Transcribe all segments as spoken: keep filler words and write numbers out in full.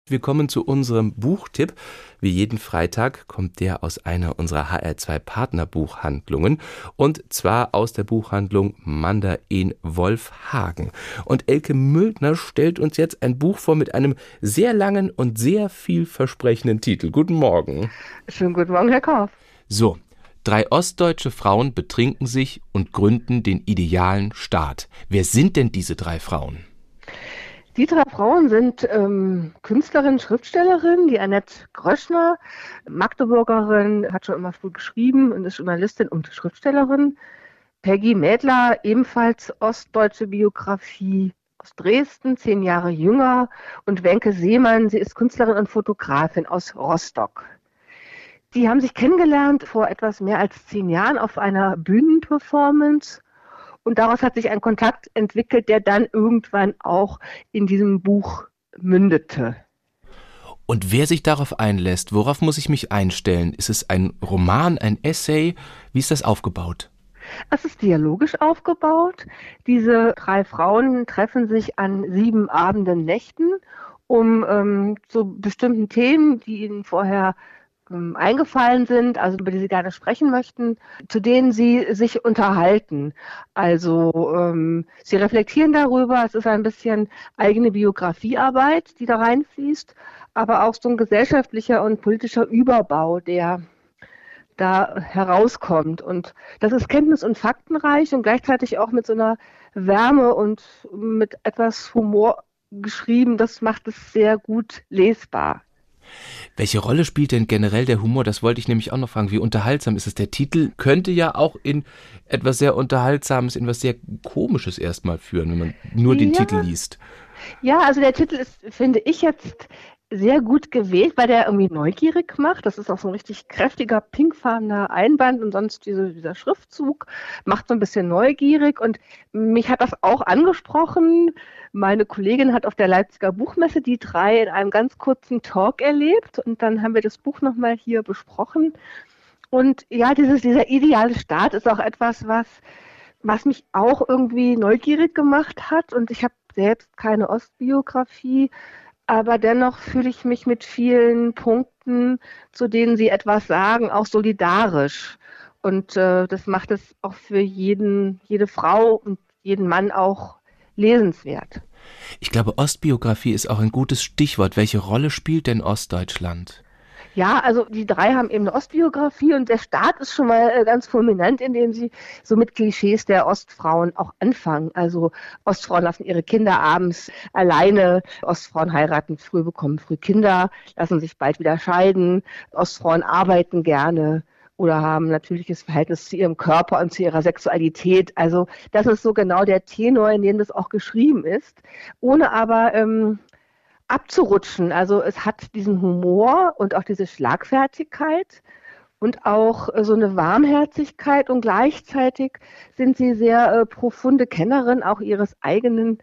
Wir kommen zu unserem Buchtipp. Wie jeden Freitag kommt der aus einer unserer H R zwei Partnerbuchhandlungen und zwar aus der Buchhandlung Mander in Wolfhagen. Und Elke Müldner stellt uns jetzt ein Buch vor mit einem sehr langen und sehr vielversprechenden Titel. Guten Morgen. Schönen guten Morgen, Herr Korf. So, drei ostdeutsche Frauen betrinken sich und gründen den idealen Staat. Wer sind denn diese drei Frauen? Die drei Frauen sind ähm, Künstlerin, Schriftstellerin, die Annette Gröschner, Magdeburgerin, hat schon immer früh geschrieben und ist Journalistin und Schriftstellerin. Peggy Mädler, ebenfalls ostdeutsche Biografie aus Dresden, zehn Jahre jünger. Und Wenke Seemann, sie ist Künstlerin und Fotografin aus Rostock. Die haben sich kennengelernt vor etwas mehr als zehn Jahren auf einer Bühnenperformance. Und daraus hat sich ein Kontakt entwickelt, der dann irgendwann auch in diesem Buch mündete. Und wer sich darauf einlässt, worauf muss ich mich einstellen? Ist es ein Roman, ein Essay? Wie ist das aufgebaut? Es ist dialogisch aufgebaut. Diese drei Frauen treffen sich an sieben Abenden, Nächten, um ähm, zu bestimmten Themen, die ihnen vorher eingefallen sind, also über die sie gerne sprechen möchten, zu denen sie sich unterhalten. Also ähm, sie reflektieren darüber, es ist ein bisschen eigene Biografiearbeit, die da reinfließt, aber auch so ein gesellschaftlicher und politischer Überbau, der da herauskommt. Und das ist kenntnis- und faktenreich und gleichzeitig auch mit so einer Wärme und mit etwas Humor geschrieben. Das macht es sehr gut lesbar. Welche Rolle spielt denn generell der Humor? Das wollte ich nämlich auch noch fragen. Wie unterhaltsam ist es? Der Titel könnte ja auch in etwas sehr Unterhaltsames, in was sehr Komisches erstmal führen, wenn man nur den Ja. Titel liest. Ja, also der Titel ist, finde ich jetzt sehr gut gewählt, weil der irgendwie neugierig macht. Das ist auch so ein richtig kräftiger, pinkfarbener Einband und sonst diese, dieser Schriftzug macht so ein bisschen neugierig und mich hat das auch angesprochen. Meine Kollegin hat auf der Leipziger Buchmesse die drei in einem ganz kurzen Talk erlebt und dann haben wir das Buch nochmal hier besprochen. Und ja, dieses, dieser ideale Staat ist auch etwas, was, was mich auch irgendwie neugierig gemacht hat und ich habe selbst keine Ostbiografie, aber dennoch fühle ich mich mit vielen Punkten, zu denen Sie etwas sagen, auch solidarisch. Und äh, das macht es auch für jeden, jede Frau und jeden Mann auch lesenswert. Ich glaube, Ostbiografie ist auch ein gutes Stichwort. Welche Rolle spielt denn Ostdeutschland? Ja, also die drei haben eben eine Ostbiografie und der Staat ist schon mal äh, ganz fulminant, indem sie so mit Klischees der Ostfrauen auch anfangen. Also Ostfrauen lassen ihre Kinder abends alleine, Ostfrauen heiraten früh, bekommen früh Kinder, lassen sich bald wieder scheiden, Ostfrauen arbeiten gerne oder haben ein natürliches Verhältnis zu ihrem Körper und zu ihrer Sexualität. Also das ist so genau der Tenor, in dem das auch geschrieben ist, ohne aber ähm, abzurutschen. Also es hat diesen Humor und auch diese Schlagfertigkeit und auch äh, so eine Warmherzigkeit und gleichzeitig sind sie sehr äh, profunde Kennerin auch ihres eigenen,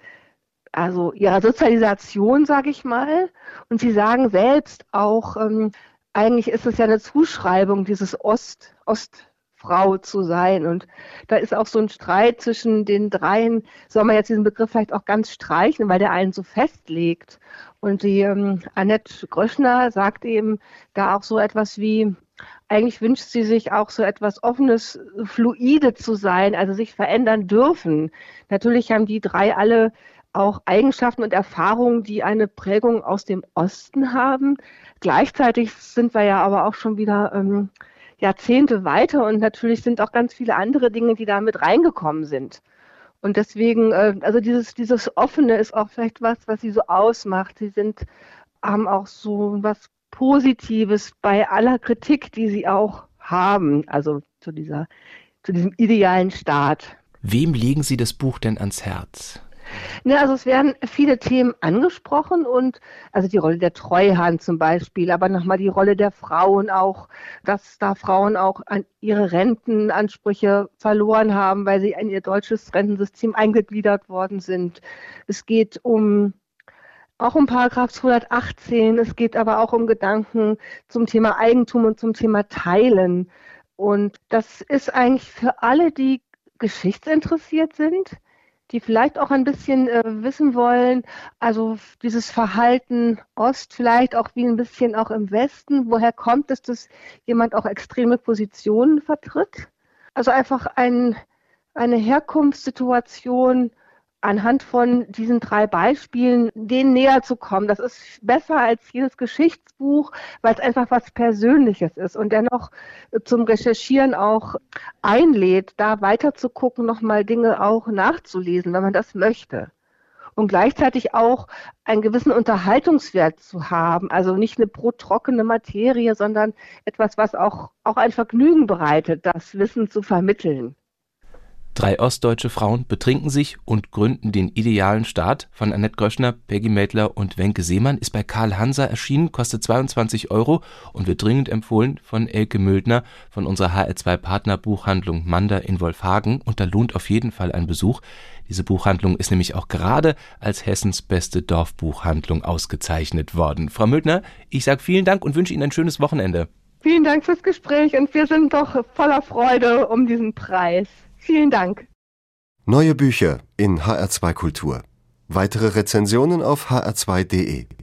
also ihrer Sozialisation, sage ich mal. Und sie sagen selbst auch, ähm, eigentlich ist es ja eine Zuschreibung, dieses Ost, Ostfrau zu sein. Und da ist auch so ein Streit zwischen den dreien, soll man jetzt diesen Begriff vielleicht auch ganz streichen, weil der einen so festlegt. Und die ähm, Annette Gröschner sagt eben da auch so etwas wie, eigentlich wünscht sie sich auch so etwas Offenes, Fluide zu sein, also sich verändern dürfen. Natürlich haben die drei alle auch Eigenschaften und Erfahrungen, die eine Prägung aus dem Osten haben. Gleichzeitig sind wir ja aber auch schon wieder ähm, Jahrzehnte weiter und natürlich sind auch ganz viele andere Dinge, die da mit reingekommen sind. Und deswegen, äh, also dieses, dieses Offene ist auch vielleicht was, was sie so ausmacht. Sie sind, haben auch so was Positives bei aller Kritik, die sie auch haben, also zu dieser, zu diesem idealen Staat. Wem legen Sie das Buch denn ans Herz? Ja, also es werden viele Themen angesprochen und also die Rolle der Treuhand zum Beispiel, aber nochmal die Rolle der Frauen auch, dass da Frauen auch an ihre Rentenansprüche verloren haben, weil sie in ihr deutsches Rentensystem eingegliedert worden sind. Es geht um auch um Paragraph zweihundertachtzehn, es geht aber auch um Gedanken zum Thema Eigentum und zum Thema Teilen. Und das ist eigentlich für alle, die geschichtsinteressiert sind, die vielleicht auch ein bisschen äh, wissen wollen, also dieses Verhalten Ost, vielleicht auch wie ein bisschen auch im Westen, woher kommt es, dass jemand auch extreme Positionen vertritt? Also einfach ein, eine Herkunftssituation anhand von diesen drei Beispielen, denen näher zu kommen. Das ist besser als jedes Geschichtsbuch, weil es einfach was Persönliches ist und dennoch zum Recherchieren auch einlädt, da weiter zu gucken, nochmal Dinge auch nachzulesen, wenn man das möchte. Und gleichzeitig auch einen gewissen Unterhaltungswert zu haben. Also nicht eine brotrockene Materie, sondern etwas, was auch, auch ein Vergnügen bereitet, das Wissen zu vermitteln. Drei ostdeutsche Frauen betrinken sich und gründen den idealen Staat von Annette Gröschner, Peggy Mädler und Wenke Seemann, ist bei Karl Hanser erschienen, kostet zweiundzwanzig Euro und wird dringend empfohlen von Elke Müldner von unserer H R zwei Partnerbuchhandlung Mander in Wolfhagen, und da lohnt auf jeden Fall ein Besuch. Diese Buchhandlung ist nämlich auch gerade als Hessens beste Dorfbuchhandlung ausgezeichnet worden. Frau Müldner, ich sage vielen Dank und wünsche Ihnen ein schönes Wochenende. Vielen Dank fürs Gespräch und wir sind doch voller Freude um diesen Preis. Vielen Dank. Neue Bücher in H R zwei Kultur. Weitere Rezensionen auf h r zwei punkt de.